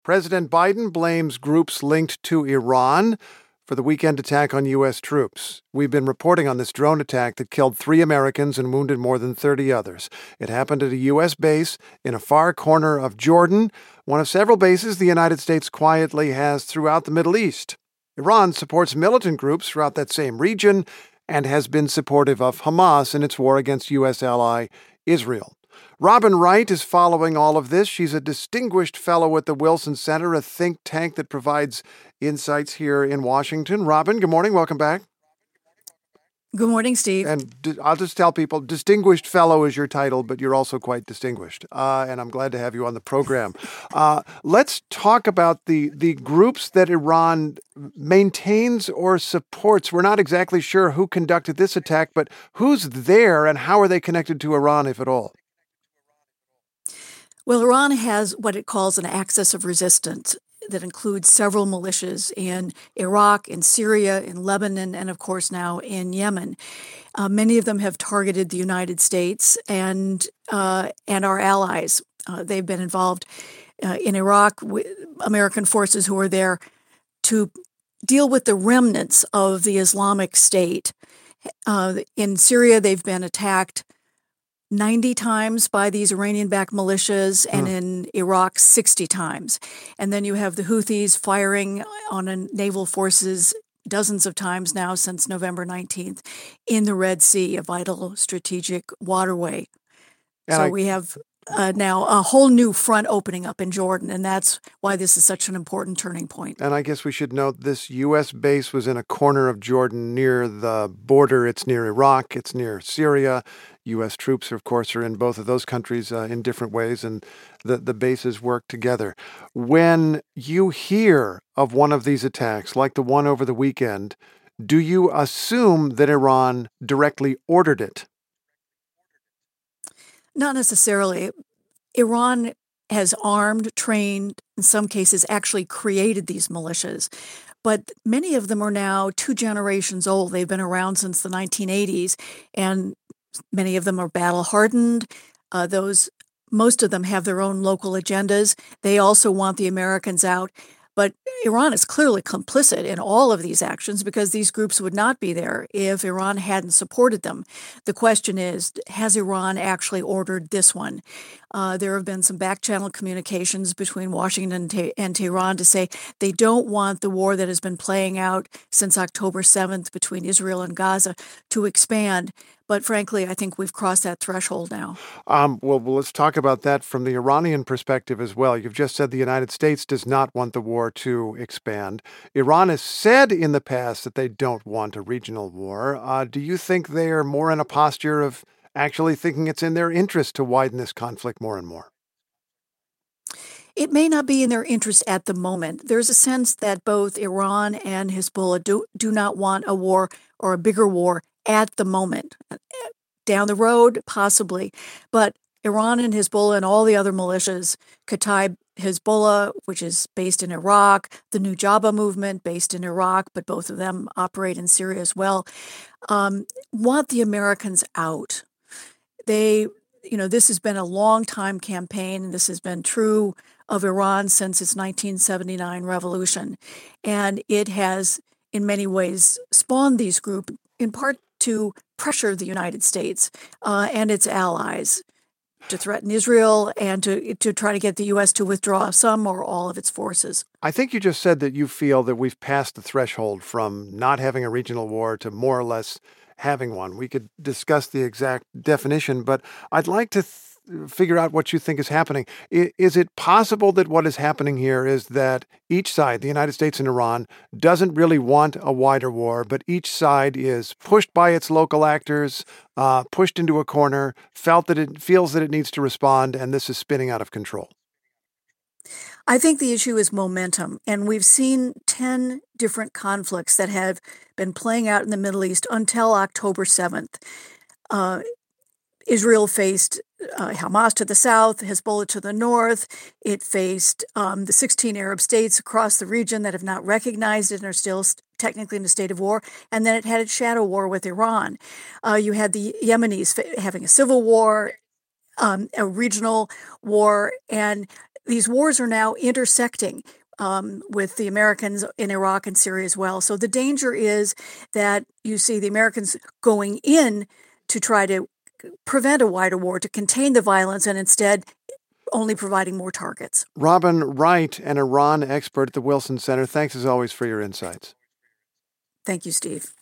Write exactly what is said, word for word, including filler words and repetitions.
President Biden blames groups linked to Iran for the weekend attack on U S troops. We've been reporting on this drone attack that killed three Americans and wounded more than thirty others. It happened at a U S base in a far corner of Jordan, one of several bases the United States quietly has throughout the Middle East. Iran supports militant groups throughout that same region and has been supportive of Hamas in its war against U S ally Israel. Robin Wright is following all of this. She's a distinguished fellow at the Wilson Center, a think tank that provides insights here in Washington. Robin, good morning. Welcome back. Good morning, Steve. And d- I'll just tell people, distinguished fellow is your title, but you're also quite distinguished. Uh, and I'm glad to have you on the program. Uh, let's talk about the, the groups that Iran maintains or supports. We're not exactly sure who conducted this attack, but who's there and how are they connected to Iran, if at all? Well, Iran has what it calls an axis of resistance that includes several militias in Iraq, in Syria, in Lebanon, and of course now in Yemen. Uh, many of them have targeted the United States and uh, and our allies. Uh, they've been involved uh, in Iraq with American forces who are there to deal with the remnants of the Islamic State. Uh, in Syria, they've been attacked ninety times by these Iranian-backed militias, and mm. in Iraq, sixty times. And then you have the Houthis firing on a naval forces dozens of times now since November nineteenth in the Red Sea, a vital strategic waterway. And so I- we have Uh, now a whole new front opening up in Jordan, and that's why this is such an important turning point. And I guess we should note this U S base was in a corner of Jordan near the border. It's near Iraq. It's near Syria. U S troops, of course, are in both of those countries uh, in different ways, and the, the bases work together. When you hear of one of these attacks, like the one over the weekend, do you assume that Iran directly ordered it? Not necessarily. Iran has armed, trained, in some cases actually created these militias. But many of them are now two generations old. They've been around since the nineteen eighties, and many of them are battle-hardened. Uh, those, most of them have their own local agendas. They also want the Americans out. But Iran is clearly complicit in all of these actions because these groups would not be there if Iran hadn't supported them. The question is, has Iran actually ordered this one? Uh, there have been some back-channel communications between Washington and, Te- and Tehran to say they don't want the war that has been playing out since October seventh between Israel and Gaza to expand. But frankly, I think we've crossed that threshold now. Um, well, well, let's talk about that from the Iranian perspective as well. You've just said the United States does not want the war to expand. Iran has said in the past that they don't want a regional war. Uh, do you think they are more in a posture of actually thinking it's in their interest to widen this conflict more and more? It may not be in their interest at the moment. There's a sense that both Iran and Hezbollah do, do not want a war or a bigger war at the moment. Down the road, possibly. But Iran and Hezbollah and all the other militias, Kataib Hezbollah, which is based in Iraq, the Nujaba movement based in Iraq, but both of them operate in Syria as well, um, want the Americans out. They, you know, this has been a long time campaign, and this has been true of Iran since its nineteen seventy-nine revolution. And it has, in many ways, spawned these groups, in part to pressure the United States uh, and its allies to threaten Israel and to to try to get the U S to withdraw some or all of its forces. I think you just said that you feel that we've passed the threshold from not having a regional war to more or less having one. We could discuss the exact definition, but I'd like to th- figure out what you think is happening. I- is it possible that what is happening here is that each side, the United States and Iran, doesn't really want a wider war, but each side is pushed by its local actors, uh, pushed into a corner, felt that it feels that it needs to respond, and this is spinning out of control? I think the issue is momentum, and we've seen ten different conflicts that have been playing out in the Middle East until October seventh. Uh, Israel faced uh, Hamas to the south, Hezbollah to the north. It faced um, the sixteen Arab states across the region that have not recognized it and are still st- technically in a state of war. And then it had its shadow war with Iran. Uh, you had the Yemenis fa- having a civil war, um, a regional war, and these wars are now intersecting um, with the Americans in Iraq and Syria as well. So the danger is that you see the Americans going in to try to prevent a wider war, to contain the violence, and instead only providing more targets. Robin Wright, an Iran expert at the Wilson Center, thanks as always for your insights. Thank you, Steve.